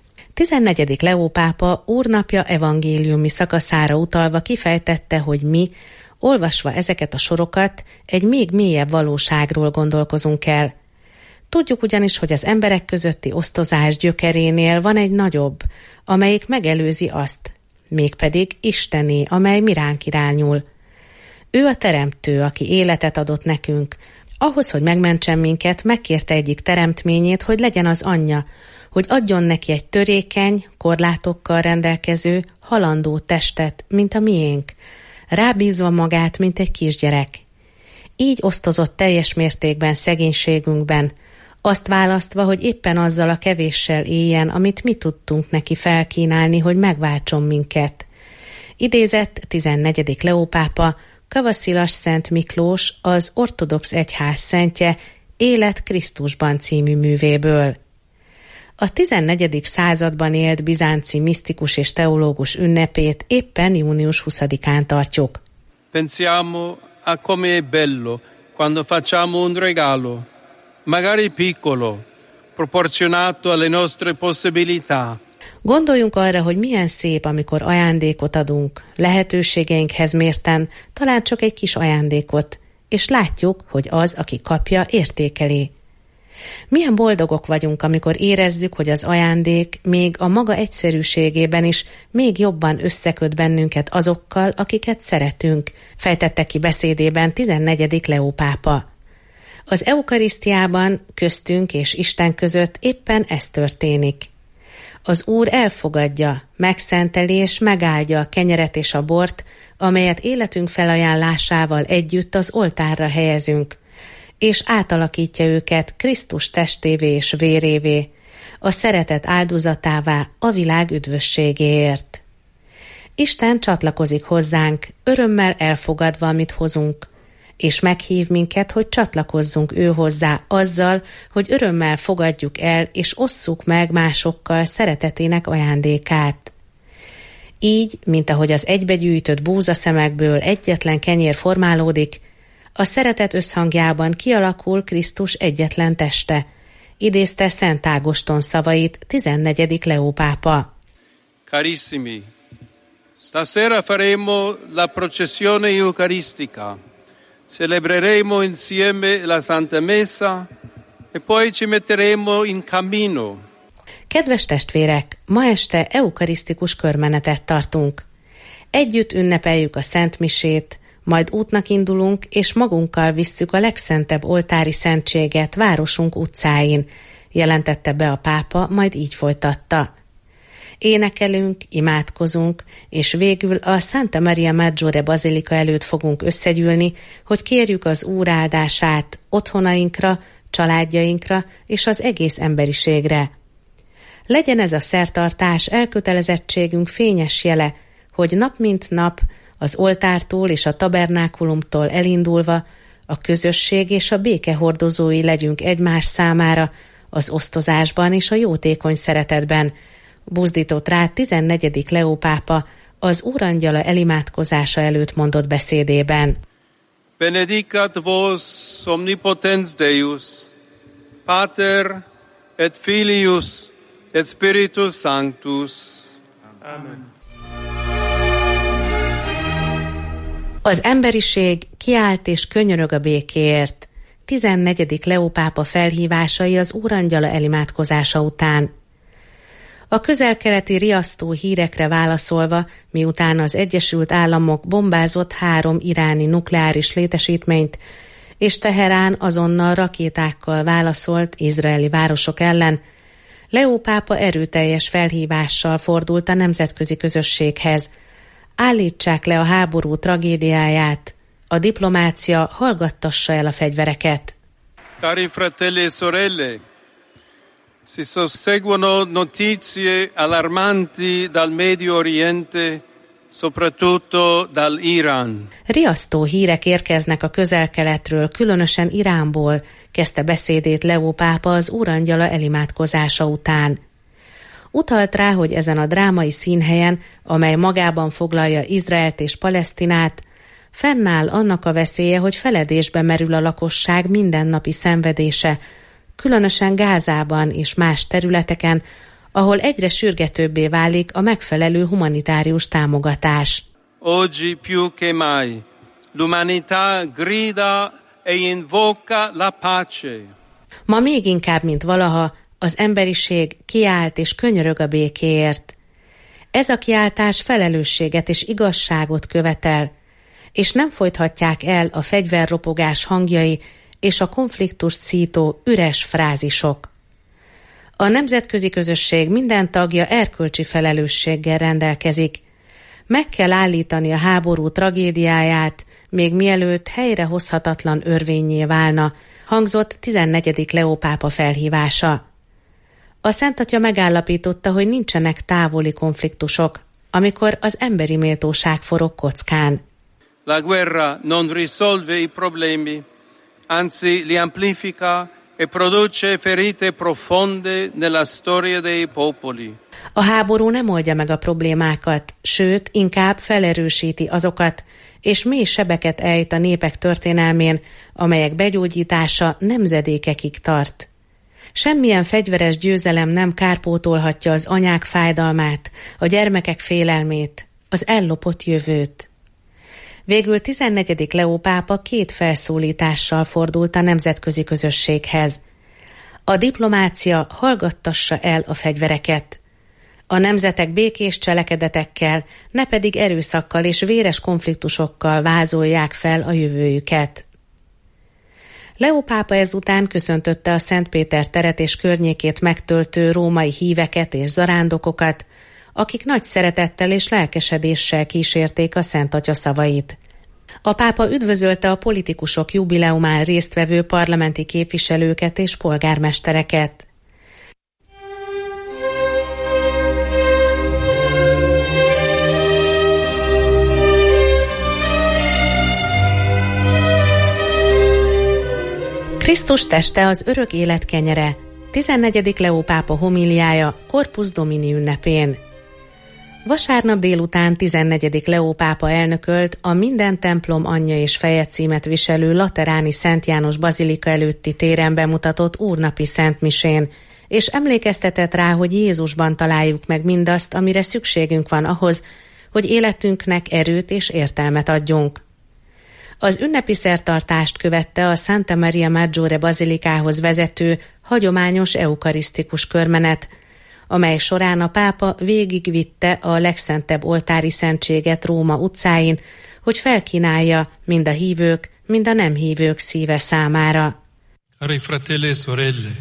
14. Leó pápa úrnapja evangéliumi szakaszára utalva kifejtette, hogy mi, olvasva ezeket a sorokat, egy még mélyebb valóságról gondolkozunk el. Tudjuk ugyanis, hogy az emberek közötti osztozás gyökerénél van egy nagyobb, amelyik megelőzi azt, mégpedig Istené, amely mi ránk irányul. Ő a teremtő, aki életet adott nekünk. Ahhoz, hogy megmentsen minket, megkérte egyik teremtményét, hogy legyen az anyja, hogy adjon neki egy törékeny, korlátokkal rendelkező, halandó testet, mint a miénk, rábízva magát, mint egy kisgyerek. Így osztozott teljes mértékben szegénységünkben, azt választva, hogy éppen azzal a kevéssel éljen, amit mi tudtunk neki felkínálni, hogy megváltson minket. Idézett 14. Leó pápa, Kavaszilas Szent Miklós, az ortodox egyház szentje Élet Krisztusban című művéből. A 14. században élt bizánci misztikus és teológus ünnepét éppen június 20-án tartjuk. Pensiamo a come è bello quando facciamo un regalo, magari piccolo, proporzionato alle nostre possibilità. Gondoljunk arra, hogy milyen szép, amikor ajándékot adunk, lehetőségeinkhez mérten, talán csak egy kis ajándékot, és látjuk, hogy az, aki kapja, értékeli. Milyen boldogok vagyunk, amikor érezzük, hogy az ajándék még a maga egyszerűségében is még jobban összeköt bennünket azokkal, akiket szeretünk, fejtette ki beszédében 14. Leó pápa. Az eukarisztiában köztünk és Isten között éppen ez történik. Az Úr elfogadja, megszenteli és megáldja a kenyeret és a bort, amelyet életünk felajánlásával együtt az oltárra helyezünk, és átalakítja őket Krisztus testévé és vérévé, a szeretet áldozatává a világ üdvösségéért. Isten csatlakozik hozzánk, örömmel elfogadva, amit hozunk, és meghív minket, hogy csatlakozzunk ő hozzá azzal, hogy örömmel fogadjuk el és osszuk meg másokkal szeretetének ajándékát. Így, mint ahogy az egybegyűjtött búzaszemekből egyetlen kenyér formálódik, a szeretet összhangjában kialakul Krisztus egyetlen teste, idézte Szent Ágoston szavait 14. Leó pápa. Carissimi, stasera faremo la processione eucaristica. Celebreremo insieme la Santa Messa e poi ci metteremo in cammino. Kedves testvérek, ma este eukarisztikus körmenetet tartunk. Együtt ünnepeljük a Szent Misét, majd útnak indulunk, és magunkkal visszük a legszentebb oltári szentséget városunk utcáin, jelentette be a pápa, majd így folytatta. Énekelünk, imádkozunk, és végül a Santa Maria Maggiore bazilika előtt fogunk összegyűlni, hogy kérjük az Úr áldását otthonainkra, családjainkra és az egész emberiségre. Legyen ez a szertartás elkötelezettségünk fényes jele, hogy nap mint nap az oltártól és a tabernákulumtól elindulva a közösség és a béke hordozói legyünk egymás számára az osztozásban és a jótékony szeretetben, buzdított rá 14. Leó pápa az Úrangyala elimádkozása előtt mondott beszédében. Benedicat vos omnipotens Deus, Pater et Filius et Spiritus Sanctus. Amen. Az emberiség kiállt és könyörög a békéért. 14. Leó pápa felhívásai az Úrangyala elimádkozása után. A közel-keleti riasztó hírekre válaszolva, miután az Egyesült Államok bombázott 3 iráni nukleáris létesítményt, és Teherán azonnal rakétákkal válaszolt izraeli városok ellen, Leó pápa erőteljes felhívással fordult a nemzetközi közösséghez. Állítsák le a háború tragédiáját, a diplomácia hallgattassa el a fegyvereket. Cari fratelli e sorelle, si susseguono notizie allarmanti dal Medio Oriente, soprattutto dall'Iran. Riasztó hírek érkeznek a közel-keletről, különösen Iránból, kezdte beszédét Leó pápa az Úrangyala elimádkozása után. Utalt rá, hogy ezen a drámai színhelyen, amely magában foglalja Izraelt és Palesztinát, fennáll annak a veszélye, hogy feledésbe merül a lakosság mindennapi szenvedése, különösen Gázában és más területeken, ahol egyre sürgetőbbé válik a megfelelő humanitárius támogatás. Oggi più che mai l'umanità grida e invoca la pace. Ma még inkább, mint valaha, az emberiség kiált és könyörög a békéért. Ez a kiáltás felelősséget és igazságot követel, és nem folythatják el a fegyverropogás hangjai és a konfliktust szító üres frázisok. A nemzetközi közösség minden tagja erkölcsi felelősséggel rendelkezik. Meg kell állítani a háború tragédiáját, még mielőtt helyrehozhatatlan örvénnyé válna, hangzott 14. Leó pápa felhívása. A Szent Atya megállapította, hogy nincsenek távoli konfliktusok, amikor az emberi méltóság forog kockán. La guerra non risolve i problemi, anzi li amplifica e produce ferite profonde nella storia dei popoli. A háború nem oldja meg a problémákat, sőt, inkább felerősíti azokat, és mély sebeket ejt a népek történelmén, amelyek begyógyítása nemzedékekig tart. Semmilyen fegyveres győzelem nem kárpótolhatja az anyák fájdalmát, a gyermekek félelmét, az ellopott jövőt. Végül 14. Leó pápa 2 felszólítással fordult a nemzetközi közösséghez. A diplomácia hallgattassa el a fegyvereket. A nemzetek békés cselekedetekkel, ne pedig erőszakkal és véres konfliktusokkal vázolják fel a jövőjüket. Leó pápa ezután köszöntötte a Szent Péter teret és környékét megtöltő római híveket és zarándokokat, akik nagy szeretettel és lelkesedéssel kísérték a Szent Atya szavait. A pápa üdvözölte a politikusok jubileumán résztvevő parlamenti képviselőket és polgármestereket. Krisztus teste az örök élet kenyere. 14. Leó pápa homíliája Corpus Domini ünnepén. Vasárnap délután 14. Leó pápa elnökölt a Minden templom anyja és feje címet viselő lateráni Szent János bazilika előtti téren bemutatott úrnapi szentmisén, és emlékeztetett rá, hogy Jézusban találjuk meg mindazt, amire szükségünk van ahhoz, hogy életünknek erőt és értelmet adjunk. Az ünnepi szertartást követte a Santa Maria Maggiore bazilikához vezető, hagyományos eukarisztikus körmenet, amely során a pápa végigvitte a legszentebb oltári szentséget Róma utcáin, hogy felkínálja mind a hívők, mind a nem hívők szíve számára. Cari fratelli e sorelle,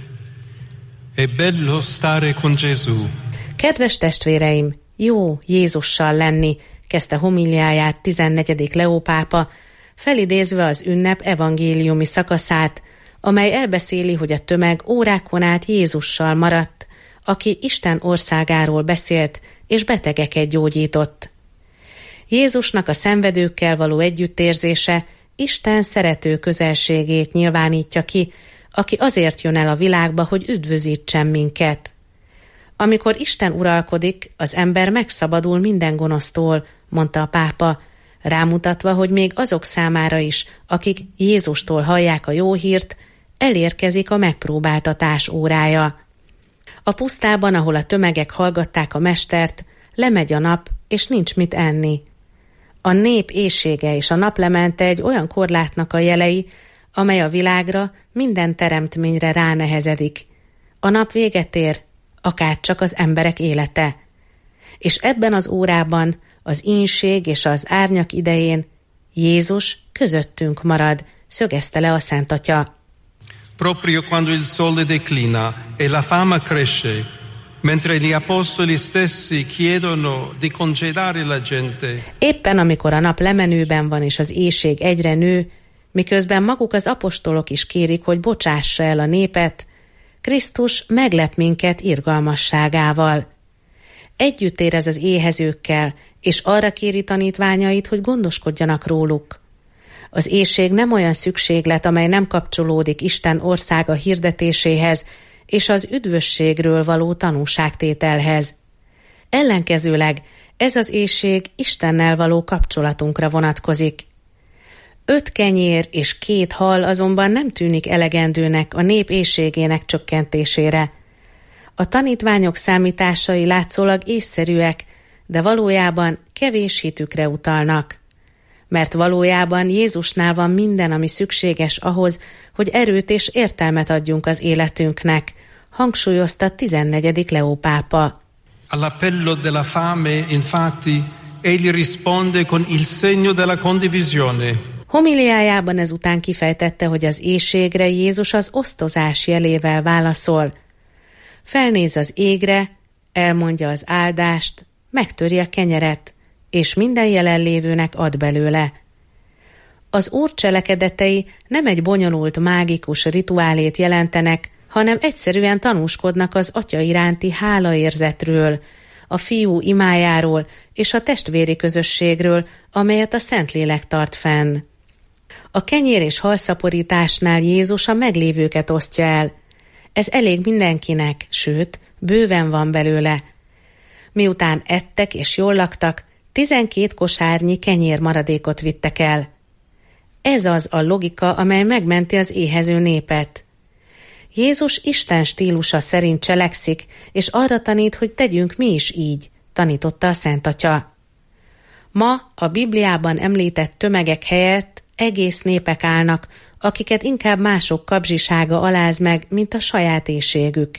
è bello stare con Gesù. Kedves testvéreim, jó Jézussal lenni, kezdte homíliáját 14. Leó pápa, felidézve az ünnep evangéliumi szakaszát, amely elbeszéli, hogy a tömeg órákon át Jézussal maradt, aki Isten országáról beszélt és betegeket gyógyított. Jézusnak a szenvedőkkel való együttérzése Isten szerető közelségét nyilvánítja ki, aki azért jön el a világba, hogy üdvözítsen minket. Amikor Isten uralkodik, az ember megszabadul minden gonosztól, mondta a pápa, rámutatva, hogy még azok számára is, akik Jézustól hallják a jó hírt, elérkezik a megpróbáltatás órája. A pusztában, ahol a tömegek hallgatták a mestert, lemegy a nap, és nincs mit enni. A nép éhsége és a naplemente egy olyan korlátnak a jelei, amely a világra, minden teremtményre ránehezedik. A nap véget ér, akárcsak az emberek élete. És ebben az órában, az ínség és az árnyak idején Jézus közöttünk marad, szögezte le a Szent Atya. Proprio quando il sole declina e la fame cresce, mentre gli apostoli stessi chiedono di congedare la gente. Éppen amikor a nap lemenőben van és az éhség egyre nő, miközben maguk az apostolok is kérik, hogy bocsássa el a népet, Krisztus meglep minket irgalmasságával. Együtt érez az éhezőkkel, és arra kéri tanítványait, hogy gondoskodjanak róluk. Az éhség nem olyan szükséglet, amely nem kapcsolódik Isten országa hirdetéséhez és az üdvösségről való tanúságtételhez. Ellenkezőleg ez az éhség Istennel való kapcsolatunkra vonatkozik. 5 kenyér és 2 hal azonban nem tűnik elegendőnek a nép éhségének csökkentésére. A tanítványok számításai látszólag észszerűek, de valójában kevés hitükre utalnak. Mert valójában Jézusnál van minden, ami szükséges ahhoz, hogy erőt és értelmet adjunk az életünknek, hangsúlyozta 14. Leó pápa. All'appello della fame, infatti, egli risponde con il segno della condivisione. Homiliájában ezután kifejtette, hogy az éhségre Jézus az osztozás jelével válaszol. Felnéz az égre, elmondja az áldást, megtöri a kenyeret, és minden jelenlévőnek ad belőle. Az Úr cselekedetei nem egy bonyolult, mágikus rituálét jelentenek, hanem egyszerűen tanúskodnak az Atya iránti hálaérzetről, a Fiú imájáról és a testvéri közösségről, amelyet a Szentlélek tart fenn. A kenyér és halszaporításnál Jézus a meglévőket osztja el. Ez elég mindenkinek, sőt, bőven van belőle. Miután ettek és jól laktak, 12 kosárnyi kenyér maradékot vittek el. Ez az a logika, amely megmenti az éhező népet. Jézus Isten stílusa szerint cselekszik, és arra tanít, hogy tegyünk mi is így, tanította a Szent Atya. Ma a Bibliában említett tömegek helyett egész népek állnak, akiket inkább mások kapzsisága aláz meg, mint a saját éhségük.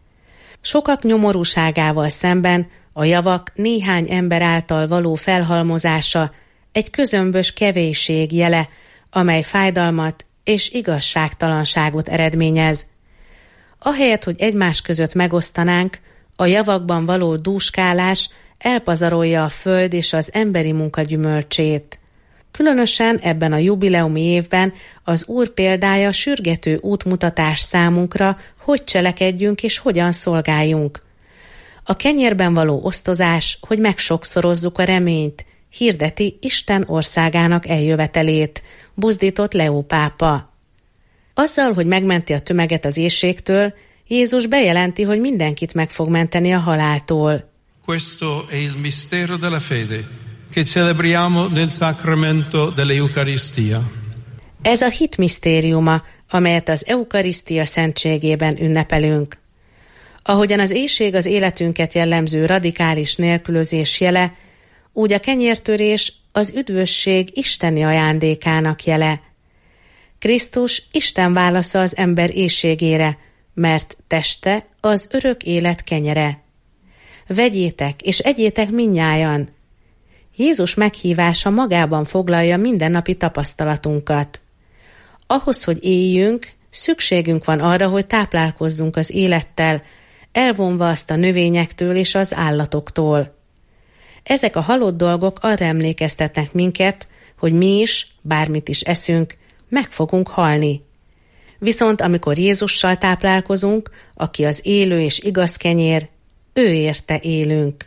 Sokak nyomorúságával szemben a javak néhány ember által való felhalmozása egy közömbös kevésség jele, amely fájdalmat és igazságtalanságot eredményez. Ahelyett, hogy egymás között megosztanánk, a javakban való dúskálás elpazarolja a föld és az emberi munka gyümölcsét. Különösen ebben a jubileumi évben az Úr példája sürgető útmutatás számunkra, hogy cselekedjünk és hogyan szolgáljunk. A kenyérben való osztozás, hogy megsokszorozzuk a reményt, hirdeti Isten országának eljövetelét, buzdított Leó pápa. Azzal, hogy megmenti a tömeget az éhségtől, Jézus bejelenti, hogy mindenkit meg fog menteni a haláltól. Questo è il mistero della fede che celebriamo nel sacramento dell'Eucaristia. Ez a hit misztériuma, amelyet az Eukarisztia szentségében ünnepelünk. Ahogyan az éhség az életünket jellemző radikális nélkülözés jele, úgy a kenyértörés az üdvösség isteni ajándékának jele. Krisztus Isten válasza az ember éhségére, mert teste az örök élet kenyere. Vegyétek és egyétek mindnyájan. Jézus meghívása magában foglalja mindennapi tapasztalatunkat. Ahhoz, hogy éljünk, szükségünk van arra, hogy táplálkozzunk az élettel, elvonva azt a növényektől és az állatoktól. Ezek a halott dolgok arra emlékeztetnek minket, hogy mi is, bármit is eszünk, meg fogunk halni. Viszont amikor Jézussal táplálkozunk, aki az élő és igaz kenyér, ő érte élünk.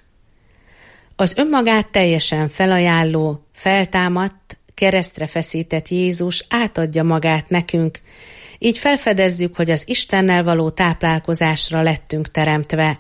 Az önmagát teljesen felajánló, feltámadt, keresztre feszített Jézus átadja magát nekünk, így felfedezzük, hogy az Istennel való táplálkozásra lettünk teremtve.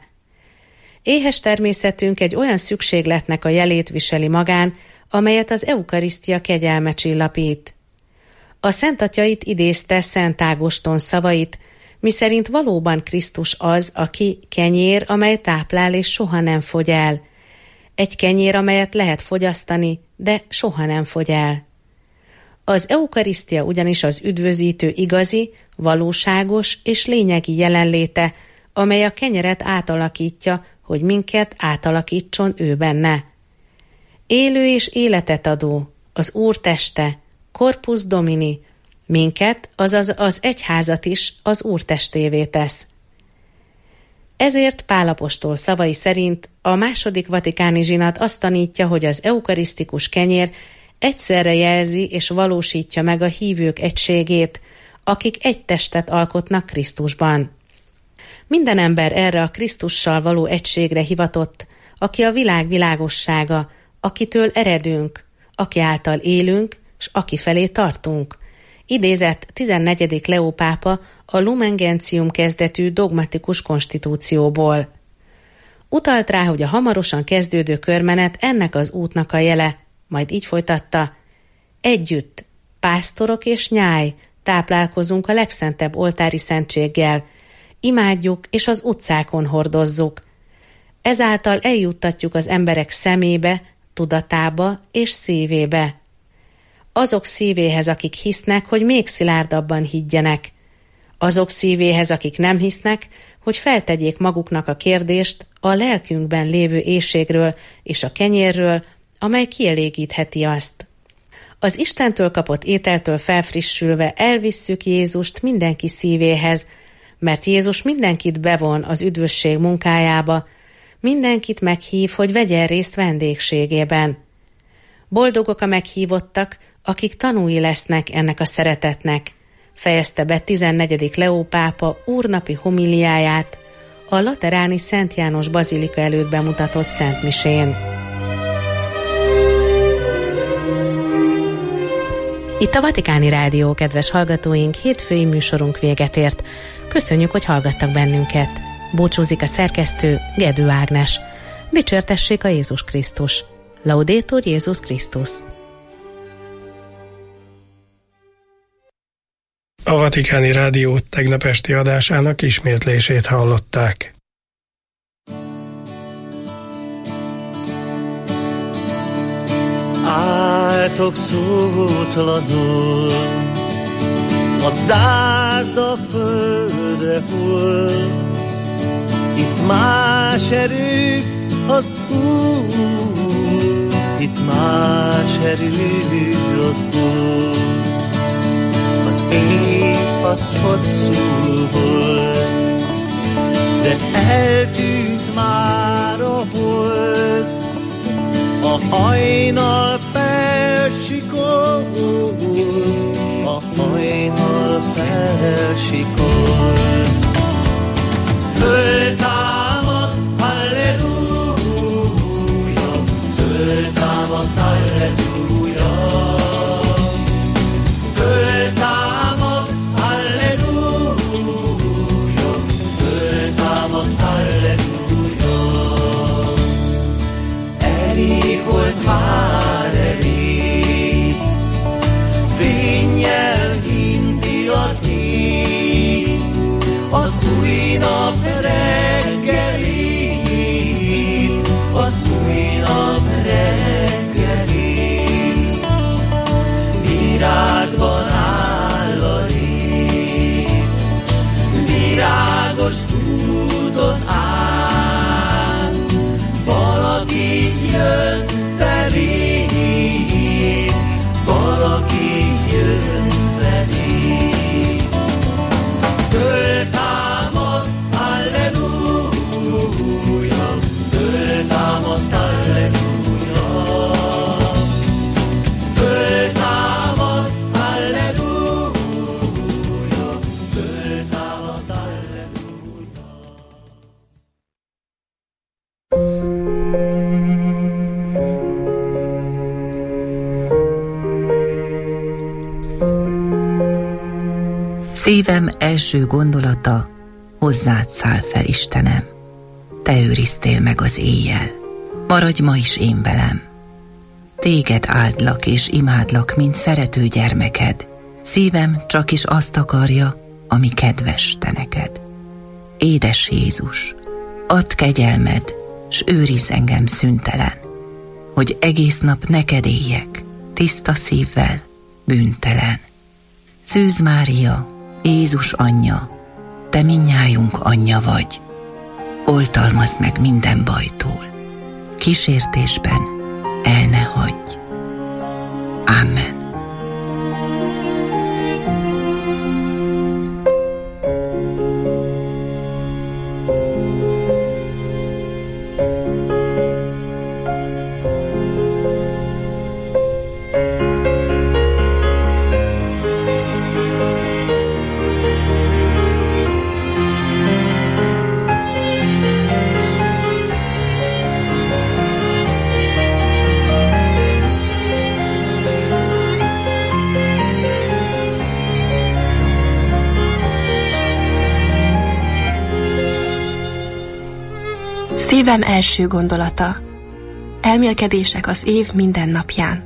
Éhes természetünk egy olyan szükségletnek a jelét viseli magán, amelyet az Eukarisztia kegyelme csillapít. A Szent Atya itt idézte Szent Ágoston szavait, miszerint valóban Krisztus az, aki kenyér, amely táplál és soha nem fogy el. Egy kenyér, amelyet lehet fogyasztani, de soha nem fogy el. Az Eukarisztia ugyanis az üdvözítő igazi, valóságos és lényegi jelenléte, amely a kenyeret átalakítja, hogy minket átalakítson ő benne. Élő és életet adó, az Úr teste, Corpus Domini, minket, azaz az egyházat is az Úr testévé tesz. Ezért Pál apostol szavai szerint a II. Vatikáni zsinat azt tanítja, hogy az eukarisztikus kenyér egyszerre jelzi és valósítja meg a hívők egységét, akik egy testet alkotnak Krisztusban. Minden ember erre a Krisztussal való egységre hivatott, aki a világ világossága, akitől eredünk, aki által élünk, s aki felé tartunk. Idézett 14. Leó pápa a Lumen Gentium kezdetű dogmatikus konstitúcióból. Utalt rá, hogy a hamarosan kezdődő körmenet ennek az útnak a jele, majd így folytatta: együtt, pásztorok és nyáj, táplálkozunk a legszentebb oltári szentséggel, imádjuk és az utcákon hordozzuk. Ezáltal eljuttatjuk az emberek szemébe, tudatába és szívébe. Azok szívéhez, akik hisznek, hogy még szilárdabban higgyenek. Azok szívéhez, akik nem hisznek, hogy feltegyék maguknak a kérdést a lelkünkben lévő éhségről és a kenyérről, amely kielégítheti azt. Az Istentől kapott ételtől felfrissülve elvisszük Jézust mindenki szívéhez, mert Jézus mindenkit bevon az üdvösség munkájába, mindenkit meghív, hogy vegyen részt vendégségében. Boldogok a meghívottak, akik tanúi lesznek ennek a szeretetnek, fejezte be 14. Leó pápa úrnapi homiliáját a lateráni Szent János bazilika előtt bemutatott szentmisén. Itt a Vatikáni Rádió, kedves hallgatóink, hétfői műsorunk véget ért. Köszönjük, hogy hallgattak bennünket. Búcsúzik a szerkesztő, Gedő Ágnes. Dicsértessék a Jézus Krisztus. Laudetur Jézus Krisztus. A Vatikáni Rádió tegnap esti adásának ismétlését hallották. Álltok szótlanul, a dárd a földre hull, itt más erő az Úr, itt más erő az Úr. Az év az hosszú volt, de eltűnt már a hold, a hajnal felsikol, a hajnal felsikol. Föltámad, halleluja, föltámad, halleluja, föltámad, halleluja, föltámad, halleluja. Elég volt már elég, vénnyel hinti az ég, az új nap reggelét, az új nap reggelét. Virágban áll a rét, virágos úton áll, valaki jön felé, valaki jön felé. Föltámad, halleluja, föltámad, halleluja, föltámad, halleluja, föltámad, halleluja. Szívem első gondolata, hozzád száll fel, Istenem. Te őriztél meg az éjjel, maradj ma is én velem. Téged áldlak és imádlak, mint szerető gyermeked. Szívem csak is azt akarja, ami kedves te neked. Édes Jézus, add kegyelmed, s őrizz engem szüntelen, hogy egész nap neked éljek, tiszta szívvel, bűntelen. Szűz Mária, Jézus anyja, te mindnyájunk anyja vagy, oltalmazd meg minden bajtól, kísértésben el ne hagyj. Amen. Szívem első gondolata. Elmélkedések az év minden napján.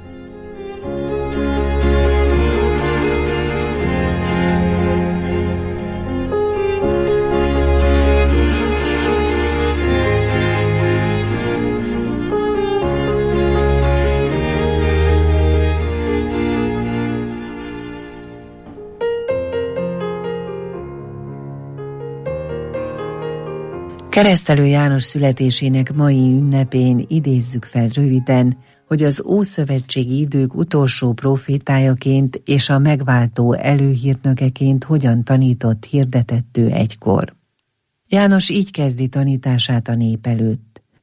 Keresztelő János születésének mai ünnepén idézzük fel röviden, hogy az ószövetségi idők utolsó profétájaként és a megváltó előhírnökeként hogyan tanított, hirdetett ő egykor. János így kezdi tanítását a nép előtt.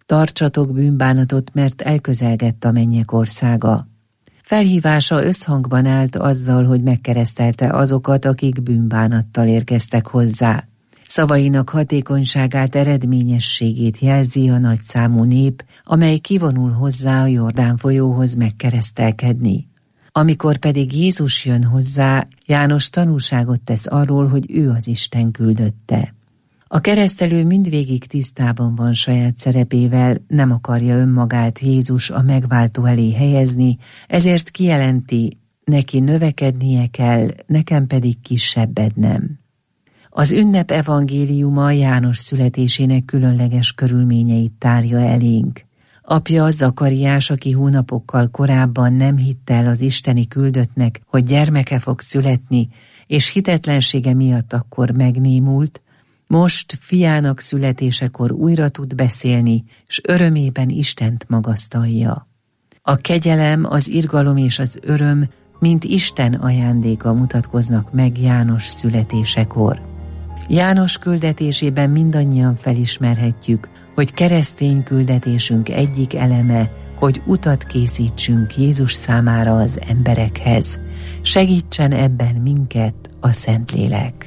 Tartsatok bűnbánatot, mert elközelgett a mennyek országa. Felhívása összhangban állt azzal, hogy megkeresztelte azokat, akik bűnbánattal érkeztek hozzá. Szavainak hatékonyságát, eredményességét jelzi a nagyszámú nép, amely kivonul hozzá a Jordán folyóhoz megkeresztelkedni. Amikor pedig Jézus jön hozzá, János tanúságot tesz arról, hogy ő az Isten küldötte. A keresztelő mindvégig tisztában van saját szerepével, nem akarja önmagát Jézus a megváltó elé helyezni, ezért kijelenti, neki növekednie kell, nekem pedig kisebbednem. Az ünnep evangéliuma János születésének különleges körülményeit tárja elénk. Apja Zakariás, aki hónapokkal korábban nem hitt el az isteni küldöttnek, hogy gyermeke fog születni, és hitetlensége miatt akkor megnémult, most fiának születésekor újra tud beszélni, s örömében Istent magasztalja. A kegyelem, az irgalom és az öröm, mint Isten ajándéka mutatkoznak meg János születésekor. János küldetésében mindannyian felismerhetjük, hogy keresztény küldetésünk egyik eleme, hogy utat készítsünk Jézus számára az emberekhez. Segítsen ebben minket a Szentlélek.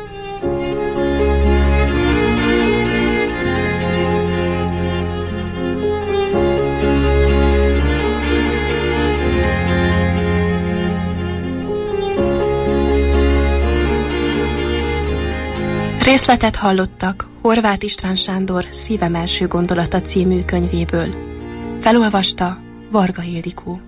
Részletet hallottak Horváth István Sándor Szívem első gondolata című könyvéből. Felolvasta Varga Ildikó.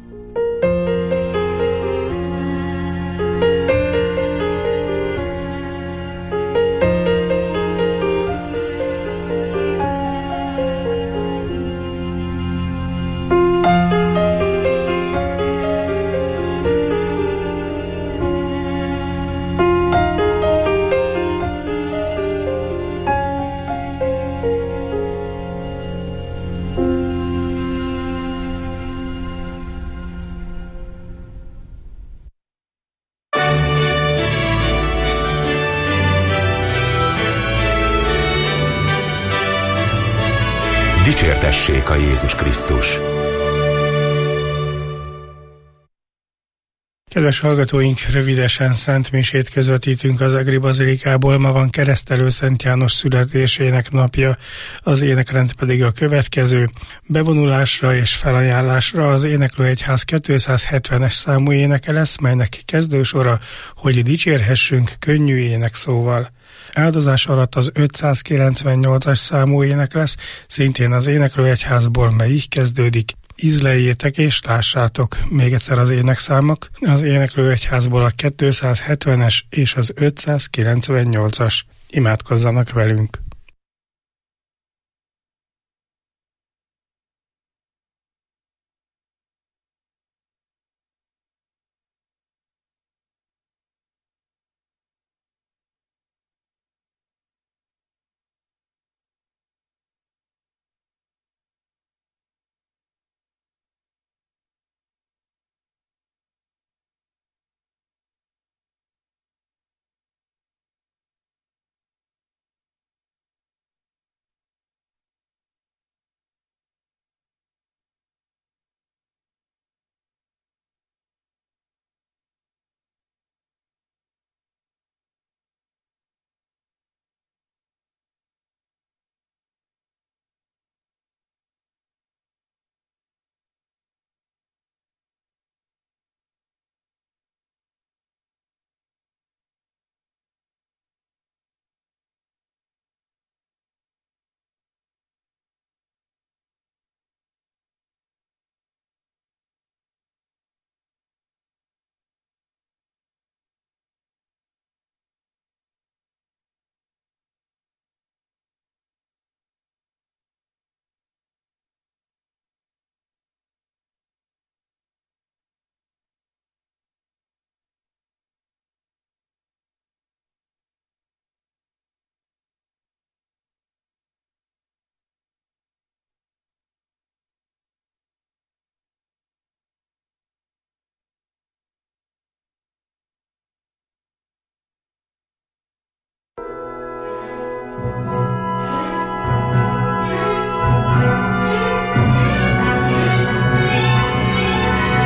Dicsértessék a Jézus Krisztus! Kedves hallgatóink, rövidesen szentmisét közvetítünk az Egri Bazilikából. Ma van Keresztelő Szent János születésének napja, az énekrend pedig a következő. Bevonulásra és felajánlásra az Éneklőegyház 270-es számú éneke lesz, melynek kezdősora, hogy dicsérhessünk könnyű énekszóval. Áldozás alatt az 598-as számú ének lesz, szintén az Éneklőegyházból, mely így kezdődik. Ízleljétek és lássátok. Még egyszer az énekszámok. Az Éneklőegyházból a 270-es és az 598-as. Imádkozzanak velünk.